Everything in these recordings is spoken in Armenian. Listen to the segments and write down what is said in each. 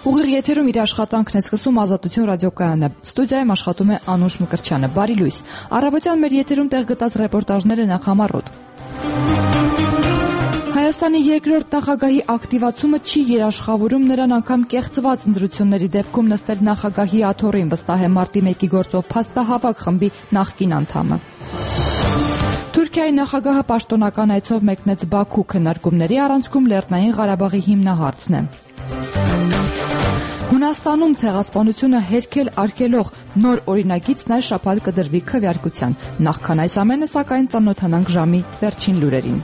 Ուղիղ եթերում իր աշխատանքն է սկսում Ազատություն ռադիոկայանը։ Ստուդիայում աշխատում է Անուշ Մկրտչյանը։ Բարի լույս։ Առավոտյան մեր եթերում տեղ գտած ռեպորտաժները նախ համառոտ։ Հայաստանի երկրորդ նախագահի ակտիվացումը չի երաշխավորում նրան անգամ կեղծված ընտրությունների դեպքում նստել նախագահի աթոռին, վստահ է մարտի 1-ի գործով փաստահավաք խմբի նախկին անդամը։ Թուրքիայի նախագահը պաշտոնական այցով մեկնեց Բաքու, քննարկումների առանցքում Լեռնային Ղարաբաղի հիմնահարցն է։ Հունաստանում ցեղասպանությունը հերքել արգելող նոր օրինագիծն այս շաբաթ կդրվի քվեարկության։ Նախքան այս ամենը, սակայն, ծանոթանանք ժամի վերջին լուրերին։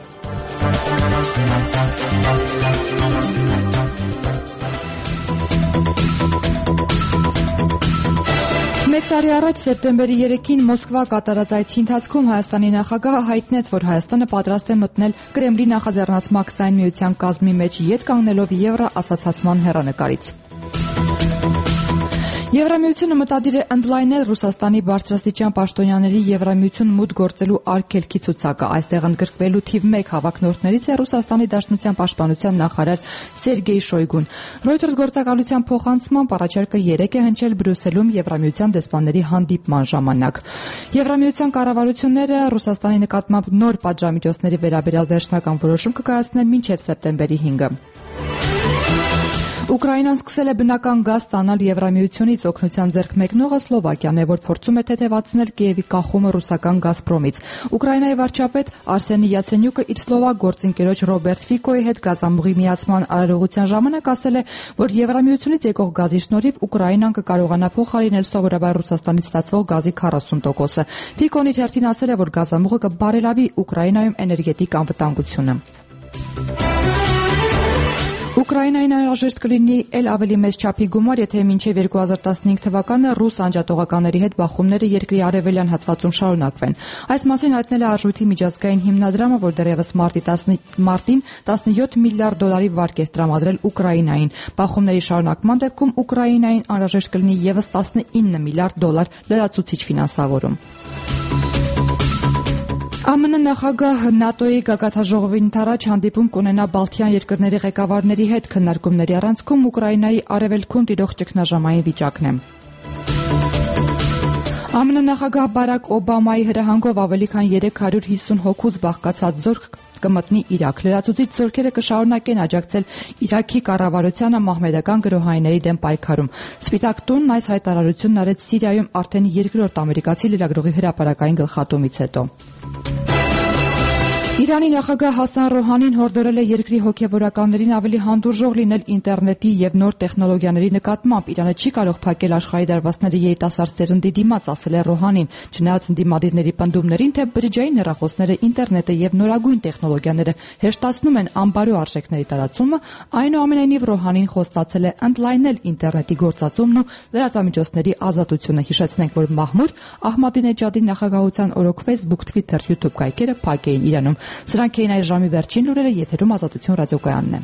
Մեկ տարի առաջ սեպտեմբերի 3-ին Մոսկվա կատարած այցի ընթացքում Հայաստանի նախագահը հայտնեց, որ Հայաստանը պատրաստ է մտնել Կրեմլի նախաձեռնած Մաքսային միության կազմի մեջ, ետ կանգնելով եվրո ասոցացման հեռանկարից։ Եվրամիությունը մտադիր է ընդլայնել Ռուսաստանի բարձրաստիճան պաշտոնյաների Եվրամիություն մուտք գործելու արգելքի ցուցակը։ Այստեղ ընդգրկվելու թիվ 1 հավակնորդներից է Ռուսաստանի Դաշնության պաշտպանության նախարար Սերգեյ Շոյգուն։ Reuters գործակալության փոխանցմամբ առաջարկը 3 է հնչել Բրյուսելում Եվրամիության դեսպանների հանդիպման ժամանակ։ Եվրամիության կառավարությունները Ռուսաստանի նկատմամբ նոր պատժամիջոցների վերաբերյալ վերջնական որոշում կկայացնեն մինչև սեպտեմբերի 5-ը։ Ուկրաինան սկսել է բնական գազ ստանալ Եվրամիությունից, օգնության ձեռք մեկնողը Սլովակիան է, որ փորձում է թեթևացնել Կիևի կախումը ռուսական Գազպրոմից։ Ուկրաինայի վարչապետ Արսենի Յացենյուկը իր սլովակ գործընկերոջ Ռոբերտ Ֆիկոյի հետ գազամուղի միացման արարողության ժամանակ ասել է, որ Եվրամիությունից եկող գազի շնորհիվ Ուկրաինան կկարողանա փոխարինել սովորաբար Ռուսաստանից ստացվող գազի 40%-ը։ Ֆիկոն իր հերթին ասել է, որ գազամուղը կբարելավի Ուկրաինայում էներգետիկ անվտանգությունը։ Ուկրաինային անհրաժեշտ կլինի էլ ավելի մեծ չափի գումար, եթե մինչև 2015 թվականը ռուս անջատողականների հետ բախումները երկրի արևելյան հատվածում շարունակվեն։ Այս մասին հայտնել է Արժույթի միջազգային հիմնադրամը, որ դեռևս մարտին 17 միլիարդ դոլարի վարկ է տրամադրել Ուկրաինային։ Բախումների շարունակման դեպքում Ուկրաինային անհրաժեշտ կլինի ևս 19 միլիարդ դոլար լրացուցիչ ֆինանսավորում։ ԱՄՆ նախագահ ՆԱՏՕ-ի գագաթնաժողովին առաջ հանդիպում կունենա Բալթյան երկրների ղեկավարների հետ, քննարկումների առանցքում Ուկրաինայի արևելքում տիրող ճգնաժամային վիճակն է։ ԱՄՆ նախագահ Բարակ Օբամայի հրահանգով ավելի քան 350 հոգուց բաղկացած զորք կմտնի Իրաք։ Լրացուցիչ զորքերը կշարունակեն աջակցել Իրաքի կառավարությանը մահմեդական գրոհայինների դեմ պայքարում։ Սպիտակ տունն այս հայտարարությունն արեց Սիրիայում արդեն երկրորդ ամերիկացի լրագրողի հրապարակային գլխատումից հետո։ Իրանի նախագահ Հասան Ռոհանին հորդորել է երկրի հոգևորականներին ավելի հանդուրժող լինել ինտերնետի եւ նոր տեխնոլոգիաների նկատմամբ։ Իրանը չի կարող փակել աշխարհի դարվածքների երիտասարդ սերնդի դիմաց, ասել է Ռոհանին, չնայած ընդդիմադիրների պնդումներին, թե բջջային հեռախոսները, ինտերնետը եւ նորագույն տեխնոլոգիաները հեշտացնում են անբարո արժեքների տարածումը, այնուամենայնիվ Ռոհանին խոստացել է ընդլայնել ինտերնետի գործածումն ու լրատվամիջոցների ազատությունը։ Հիշեցնենք, որ Մահմուդ Ահմադինեջադի նախագահության օրոք Facebook, Twitter, YouTube կայքերը փակ էին Իրանում։ Սրանք էին այս ժամի վերջին լուրերը, եթերում Ազատություն ռադիոկայանն է։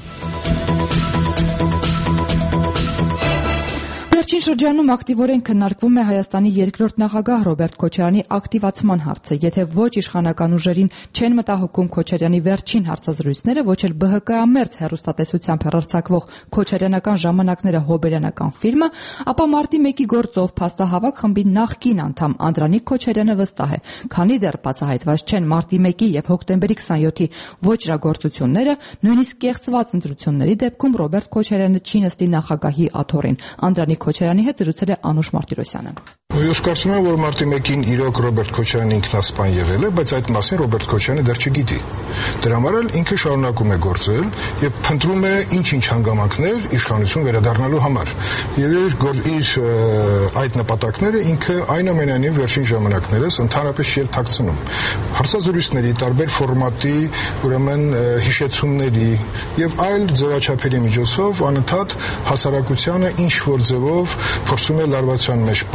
Վերջին շրջանում ակտիվորեն քննարկվում է Հայաստանի երկրորդ նախագահ Ռոբերտ Քոչարյանի ակտիվացման հարցը։ Եթե ոչ իշխանական ուժերին չեն մտահոգում Քոչարյանի վերջին հարցազրույցները, ոչ էլ ԲՀԿ-ամերձ հեռուստատեսությամբ հեռարձակվող Քոչարյանական ժամանակները հոբելյանական ֆիլմը, ապա մարտի 1-ի գործով փաստահավաք խմբի նախկին անդամ Անդրանիկ Քոչարյանը վստահ է, քանի դեռ բացահայտված չեն մարտի 1-ի եւ հոկտեմբերի 27-ի ոճրագործությունները, նույնիսկ կեղծված ընտրությունների դեպքում Ռոբերտ Քոչարյանը չի նստի նախագահի աթոռին։ Անդրանիկ Քոչարյանի հետ զրուցել է Անուշ Մարտիրոսյանը։ Ես կարծում եմ, որ մարտի 1-ին իրոք Ռոբերտ Քոչարյանը ինքնասպան եղել է, բայց այդ մասին Ռոբերտ Քոչարյանը դեռ չգիտի։ Դրա համար էլ ինքը շարունակում է գործել եւ փնտրում է ինչ-ինչ հանգամանքներ իշխանություն վերադառնալու համար։ Եվ իր այդ նպատակները ինքը այնուամենայնիվ վերջին ժամանակներս ընդհանրապես չի թաքցնում։ Հարցազրույցների, տարբեր ֆորմատի, ուրեմն հիշեցումների եւ այլ ձևաչափերի միջոցով անընդհատ հասարակությանը ինչ որ ձևով փորձում է լարվածության մեջ պահել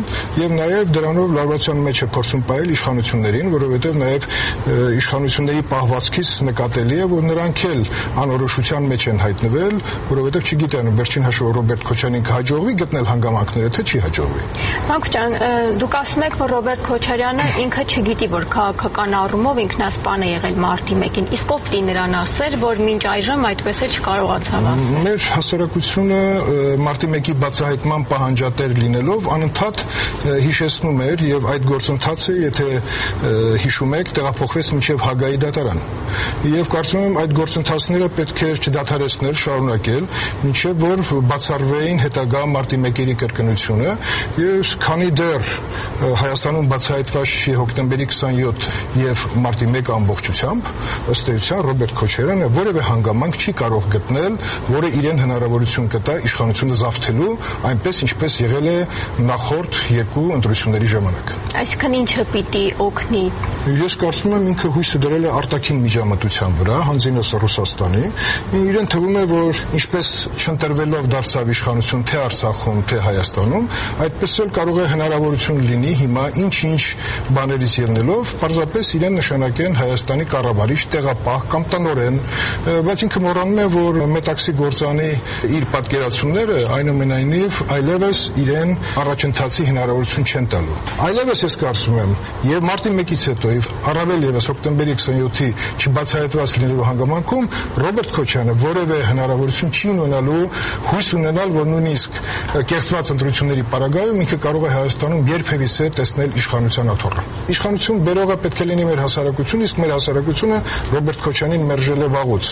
եւ նաեւ դրանով լարվածության մեջ է փորձում պահել իշխանություններին, որովհետեւ նաեւ իշխանությունների պահվածքից նկատելի է, որ նրանք էլ անորոշության մեջ են հայտնվել, որովհետեւ չգիտեն վերջին հաշվով Ռոբերտ Քոչարյանին կհաջողվի գտնել հանգամանքները, թե չի հաջողվի։ Մանկու ջան, դուք ասում եք, որ Ռոբերտ Քոչարյանը ինքը չգիտի, որ քաղաքական առումով ինքնասպան է եղել մարտի 1-ին, իսկ ով պիտի նրան ասել, որ մինչ այժմ այդպես է չկարողացավ ասել։ Մեր հասարակությունը մարտի 1-ի բացահայտման պահանջատեր լինելով անընդհատ հիշեցնում էր եւ այդ գործընթացը, եթե հիշում եք, տեղափոխվեց մինչեւ Հագայի դատարան։ Եվ կարծում եմ այդ գործընթացները պետք է չդադարեցնել, շարունակել, մինչեւ որ բացառվեին հետագա մարտի 1-երի կրկնությունը եւ քանի դեռ Հայաստանում բացահայտված չի հոկտեմբերի 27 եւ մարտի 1 ամբողջությամբ, ըստ էության Ռոբերտ Քոչարյանը որևէ հանգամանք չի կարող գտնել, որը իրեն հնարավորություն կտա իշխանությունը զավթելու, այնպես ինչպես եղել է նախորդ երկու ընտրությունների ժամանակ։ Այսինքն ինչը պիտի օգնի։ Ես կարծում եմ ինքը հույսը դրել է արտաքին միջամտության վրա, հանձինս Ռուսաստանի։ Իրեն թվում է, որ ինչպես չընտրվելով դարձավ իշխանություն թե Արցախում, թե Հայաստանում, այդպես էլ կարող է հնարավորություն լինի հիմա ինչ-ինչ բաներից ելնելով, պարզապես իրեն նշանակեն Հայաստանի կառավարիչ, տեղապահ կամ տնօրեն, բայց ինքը մոռանում է, որ Մետաքսի գործանի իր պատկերացումները այնուամենայնիվ այլևս իրեն առաջընթացի հնարավորություն չեն տալու։ Այլևս ես կարծում եմ, եւ մարտի 1-ից հետո եւ առավել եւս հոկտեմբերի 27-ի չբացահայտված լինելու հանգամանքում Ռոբերտ Քոչարյանը որևէ հնարավորություն չի ունենալու հույս ունենալ, որ նույնիսկ կեղծված ընտրությունների պարագայում ինքը կարող է Հայաստանում երբևիցե տեսնել իշխանության աթոռը։ Իշխանություն բերողը պետք է լինի մեր հասարակություն, իսկ մեր հասարակությունը Ռոբերտ Քոչարյանին մերժել է վաղուց։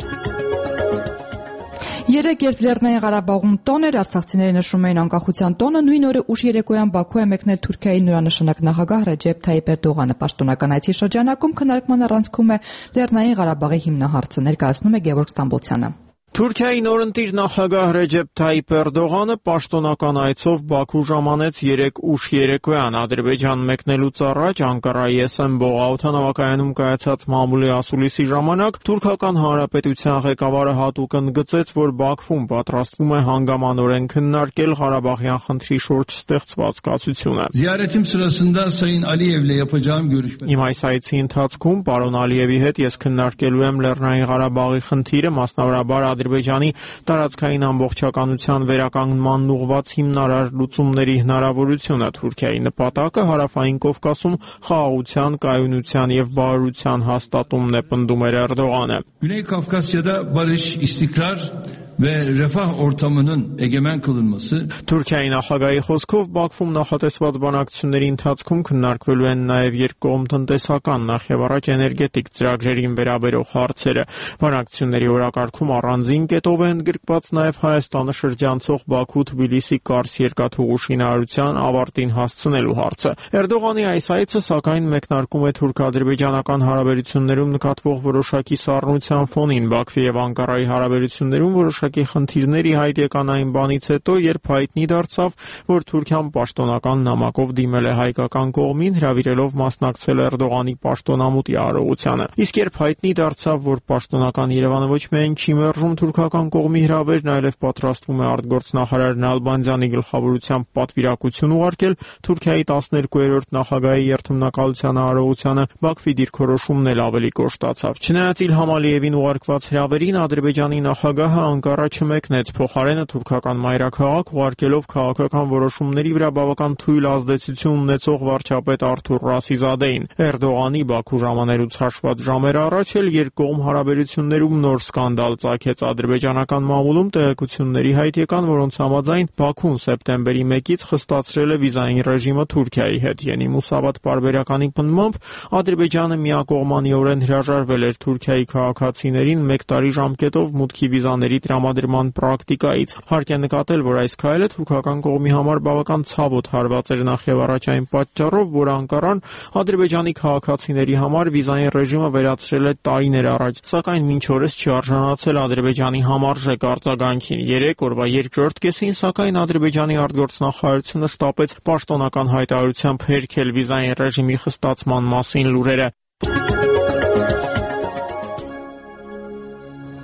Երեկ երբ Լեռնային Ղարաբաղում տոն էր, արցախցիները նշում էին անկախության տոնը, նույն օրը ուշ երեկոյան Բաքու է մեկնել Թուրքիայի նորանշանակ նախագահ Ռեջեփ Թայիպ Էրդողանը։ Պաշտոնական այցի շրջանակում քննարկման առանցքում է Լեռնային Ղարաբաղի հիմնահարցը, ներկայացնում է Գևորգ Ստամբոլցյանը։ Թուրքիայի նորընտիր նախագահ Ռեջեփ Թայիպ Էրդողանը պաշտոնական այցով Բաքու ժամանեց երեկ ուշ երեկոյան։ Ադրբեջան մեկնելուց առաջ Անկարայի Էսենբող օդանավակայանում կայացած մամուլի ասուլիսի ժամանակ թուրքական հանրապետության ղեկավարը հատուկ ընդգծեց, որ Բաքվում պատրաստվում է հանգամանորեն քննարկել Ղարաբաղյան խնդրի շուրջ ստեղծված կացությունը։ Ziyaretim sırasında Sayın Aliyev'le yapacağım görüşme. Իմ այս այցի ընթացքում պարոն Ալիևի հետ ես քննարկելու եմ Լեռնային Ղարաբաղի խնդիրը, մասնավորաբար Ադրբեջանի տարածքային ամբողջականության վերականգնման ուղղված հիմնարար լուծումների հնարավորությունը։ Թուրքիայի նպատակը Հարավային Կովկասում խաղաղության, կայունության եւ բարօրության հաստատումն է, պնդում էր Էրդողանը։ Güney Kafkasya'da barış, istikrar ve refah ortamının egemen kılınması. Թուրքիայի նախագահի խոսքով Բաքվում նախատեսված բանակցությունների ընթացքում քննարկվելու են նաև երկկողմ տնտեսական, նախ եւ առաջ էներգետիկ ծրագրերին վերաբերող հարցերը։ Բանակցությունների օրակարգում առանձին կետով է ընդգրկված նաև Հայաստանը շրջանցող Բաքու-Թբիլիսի Կարս երկաթուղու շինարարության ավարտին հասցնելու հարցը։ Էրդողանի այս այցը սակայն մեկնարկում է թուրք-ադրբեջանական հարաբերություններում նկատվող որոշակի սառնության ֆոնին։ Բաքվի եւ Անկարայի հարաբերություններում որոշակի խնդիրների հայտ եկան այն բանից հետո, երբ հայտնի դարձավ, որ Թուրքիան պաշտոնական նամակով դիմել է հայկական կողմին, հրավիրելով մասնակցել Էրդողանի պաշտոնամուտի արարողությանը։ Իսկ երբ հայտնի դարձավ, որ պաշտոնական Երևանը ոչ միայն չի մերժում թուրքական կողմի հրավերն, այլև պատրաստվում է արտգործնախարար Նալբանդյանի գլխավորությամբ պատվիրակություն ուղարկել Թուրքիայի 12-րդ նախագահի երթմնակալության արարողությանը, Բաքվի դիրքորոշումն էլ ավելի կոշտացավ։ Չնայած Իլհամ Ալիևին ուղարկված հրավերին Ադրբեջանի նախագահը Անկարա չմեկնեց, փոխարենը թուրքական մայրաքաղաք ուղարկելով քաղաքական որոշումների վրա բավական թույլ ազդեցություն ունեցող վարչապետ Արթուր Ռասիզադեին։ Էրդողանի Բաքու ժամանելուց հաշված ժամեր առաջ էլ երկկողմ հարաբերություններում նոր սկանդալ ծագեց ադրբեջանական մամուլում տեղեկությունների հայտ եկան, որոնց համաձայն Բաքուն սեպտեմբերի 1-ից խստացրել է վիզային ռեժիմը Թուրքիայի հետ։ Յենի Մուսավատ պարբերականի պնդմամբ Ադրբեջանը միակողմանիորեն հրաժարվել էր Թուրքիայի քաղաքացիներին 1 տարի ժամկետով մուտքի վիզաների տրամադրման պրակտիկայից։ Հարկ է նկատել, որ այս քայլը թուրքական կողմի համար բավական ցավոտ հարված էր նախ եւ առաջ այն պատճառով, որ Անկարան Ադրբեջանի քաղաքացիների համար վիզային ռեժիմը վերացրել է տարիներ առաջ, սակայն մինչ օրս չի արժանացել Ադրբեջանի համարժեք արձագանքին։ 3 օրվա երկրորդ կեսին, սակայն Ադրբեջանի արտգործնախարարությունը շտապեց պաշտոնական հայտարարությամբ հերքել վիզային ռեժիմի խստացման մասին լուրերը։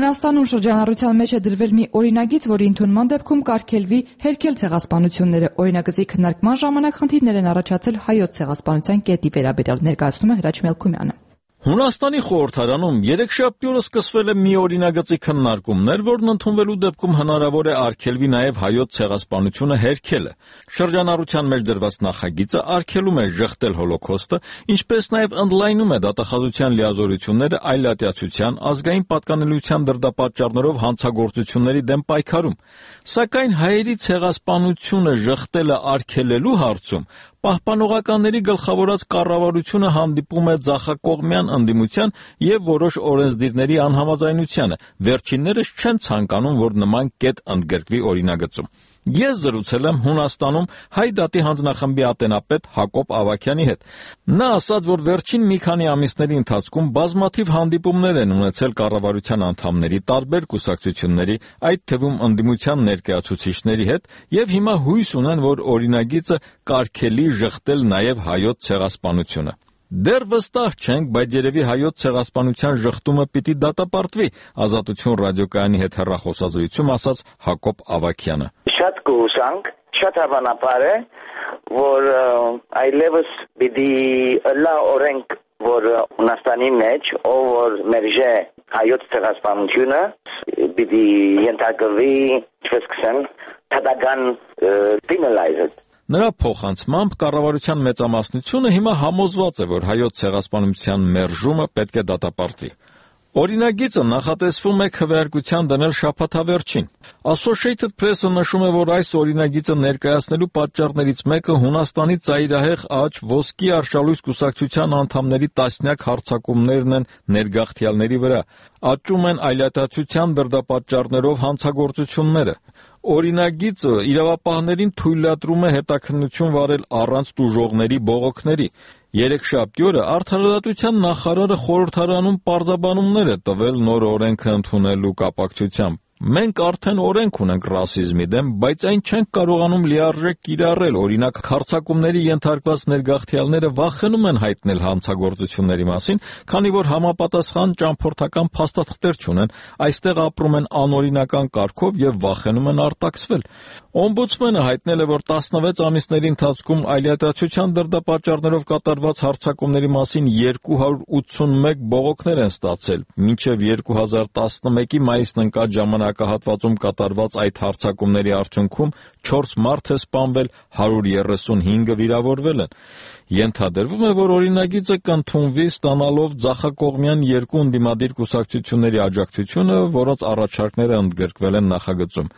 Հունաստանում շրջանառության մեջ է դրվել մի օրինագիծ, որի ընդունման դեպքում կարգելվի հերքել ցեղասպանությունները։ Օրինագծի քննարկման ժամանակ խնդիրներ են առաջացել հայոց ցեղասպանության կետի վերաբերյալ, ներկայացնում է Հրաչ Մելքումյանը։ Հունաստանի խորհրդարանում երեքշաբթի օրը սկսվել է մի օրինագծի քննարկումներ, որն ընդունվելու դեպքում հնարավոր է արգելվի նաև հայոց ցեղասպանությունը հերքելը։ Շրջանառության մեջ դրված նախագիծը արգելում է ժխտել հոլոքոստը, ինչպես նաև ընդլայնում է դատախազության լիազորությունները այլատյացության, ազգային պատկանելիության դրդապատճառներով հանցագործությունների դեմ պայքարում։ Սակայն հայերի ցեղասպանությունը ժխտելը արգելելու հարցում Պահպանողականների գլխավորած կառավարությունը հանդիպում է ձախակողմյան ընդդիմության եւ որոշ օրենսդիրների անհամաձայնությանը։ Վերջիններս չեն ցանկանում, որ նման կետ ընդգրկվի օրինագծում։ Ես զրուցել եմ Հունաստանում հայ դատի հանձնախմբի ատենապետ Հակոբ Ավագյանի հետ։ Նա ասաց, որ վերջին մի քանի ամիսների ընթացքում բազմաթիվ հանդիպումներ են ունեցել կառավարության անդամների, տարբեր կուսակցությունների, այդ թվում ընդդիմության ներկայացուցիչների հետ, եւ հիմա հույս ունեն, որ օրինագիծը կարգելի ժխտել նաև հայոց ցեղասպանությունը։ Դեռ վստահ չենք, բայց երևի հայոց ցեղասպանության ժխտումը պիտի դատապարտվի, Ազատություն ռադիոկայանի հետ հեռախոսազրույցում ասաց Հակոբ Ավագյանը։ Շատ կուշանք, շատ հավանաբար է, որ այլևս պիտի լա օրենք, որ Հունաստանի մեջ, ով որ մերժե հայոց ցեղասպանությունը, պիտի ենթարկվի, ինչպես կսեմ, դատական penalized։ Նրա փոխանցմամբ կառավարության մեծամասնությունը հիմա համոզված է, որ հայոց ցեղասպանության մերժումը պետք է դատապարտվի։ Օրինագիծը նախատեսվում է քվեարկության դնել շաբաթավերջին։ Associated Press-ը նշում է, որ այս օրինագիծը ներկայացնելու պատճառներից մեկը Հունաստանի ծայրահեղ աճ ոսկի արշալույս կուսակցության անդամների տասնյակ հարձակումներն են ներգաղթյալների վրա։ Աճում են այլատացության դրդապատճառներով հանցագործությունները։ Օրինագիծը իրավապահներին թույլատրում է հետաքննություն վարել առանց տուժողների բողոքների։ Երեքշաբթի օրը Արդարադատության նախարարը խորհրդարանում պարզաբանումներ է տվել նոր օրենքը ընդունելու կապակցությամբ։ Մենք արդեն օրենք ունենք ռասիզմի դեմ, բայց այն չենք կարողանում լիարժեք կիրառել, օրինակ հարձակումների ենթարկված ներգաղթյալները վախենում են հայտնել հանցագործությունների մասին, քանի որ համապատասխան ճամփորդական փաստաթղթեր չունեն, այստեղ ապրում են անօրինական կարգով եւ վախենում են արտաքսվել։ Օմբուդսմենը հայտնել է, որ 16 ամիսների ընթացքում այլատացության դրդապատճառներով կատարված հարձակումների մասին 281 բողոքներ են ստացել, մինչև 2011-ի մայիսն ընկած ժամանակահատվածում կատարված այդ հարձակումների արդյունքում 4 մարդ է սպանվել, 135-ը վիրավորվել են։ Ենթադրվում է, որ օրինագիծը կընդունվի ստանալով ձախակողմյան երկու ընդդիմադիր կուսակցությունների աջակցությունը, որոնց առաջարկները ընդգրկվել են նախագծում։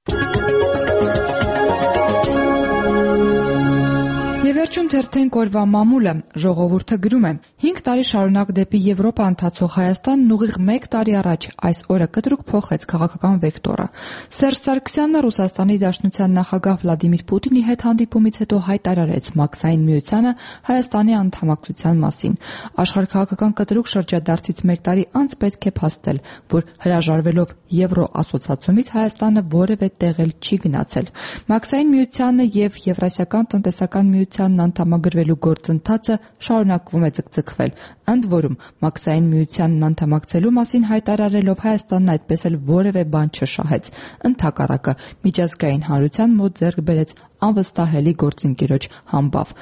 Վերջում թերթենք օրվա մամուլը, ժողովուրդը գրում է. 5 տարի շարունակ դեպի Եվրոպա ընթացող Հայաստանն ուղիղ 1 տարի առաջ այս օրը կտրուկ փոխեց քաղաքական վեկտորը։ Սերժ Սարգսյանը Ռուսաստանի Դաշնության նախագահ Վլադիմիր Պուտինի հետ հանդիպումից հետո հայտարարեց Մաքսային միությանը Հայաստանի անդամակցության մասին։ Աշխարհաքաղաքական կտրուկ շրջադարձից 1 տարի անց պետք է փաստել, որ հրաժարվելով Եվրոասոցիացիումից Հայաստանը որևէ տեղ չի գնացել։ Մաքսային միությանը եւ Եվրասիական տնտեսական միությանն անդամագրվելու գործընթացը շարունակվում է ձգձգվել։ Ընդ որում, Մաքսային միությանն անդամակցելու մասին հայտարարելով Հայաստանն այդպես էլ որևէ բան չշահեց։ Ընդհակառակը, միջազգային հանրության մոտ ձեռք բերեց անվստահելի գործընկերոջ համբավ։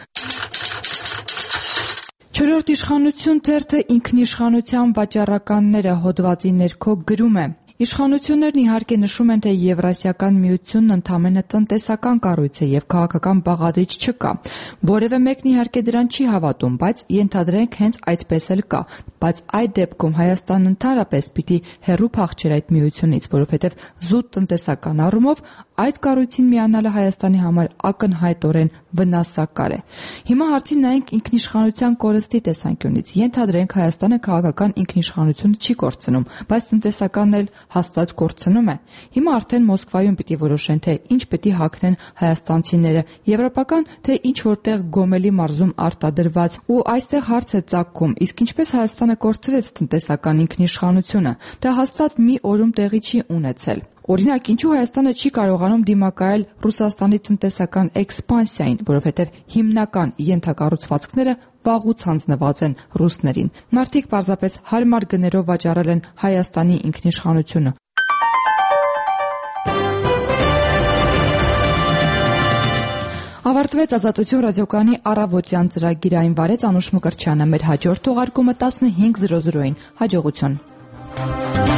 Չորրորդ իշխանություն թերթը ինքնիշխանության վաճառականները հոդվածի ներքո գրում է. Իշխանություններն իհարկե նշում են, թե Եվրասիական միությունն ընդամենը տնտեսական կառույց է եւ քաղաքական բաղադրիչ չկա։ Որևէ մեկն իհարկե դրան չի հավատում, բայց ենթադրենք հենց այդպես էլ կա։ Բայց այդ դեպքում Հայաստանն ընդհանրապես պիտի հեռու փախչեր այդ միությունից, որովհետեւ զուտ տնտեսական առումով այդ կառույցին միանալը Հայաստանի համար ակնհայտորեն վնասակար է։ Հիմա հարցին նայենք ինքնիշխանության կորստի տեսանկյունից։ Ենթադրենք Հայաստանը քաղաքական ինքնիշխանություն չի կորցնում, բայց տնտեսականն էլ հաստատ կորցնում է։ Հիմա արդեն Մոսկվայում պիտի որոշեն, թե ինչ պիտի հագնեն հայաստանցիները, եվրոպական, թե ինչ որտեղ Գոմելի մարզում արտադրված։ Ու այստեղ հարց է ծագում, իսկ ինչպես Հայաստանը կորցրեց տնտեսական ինքնիշխանությունը։ Դա հաստատ մի օրում տեղի չի ունեցել։ Օրինակ, ինչու Հայաստանը չի կարողանում դիմակայել Ռուսաստանի տնտեսական էքսպանսիային, որովհետև հիմնական ենթակառուցվածքները վաղուց հանձնված են ռուսներին։ Մարդիկ պարզապես հարմար գներով վաճառել են Հայաստանի ինքնիշխանությունը։ Ավարտվեց Ազատություն ռադիոկայանի առավոտյան ծրագիրը, այն վարեց Անուշ Մկրտչյանը, մեր հաջորդ թողարկումը 15:00-ին։ Հաջողություն։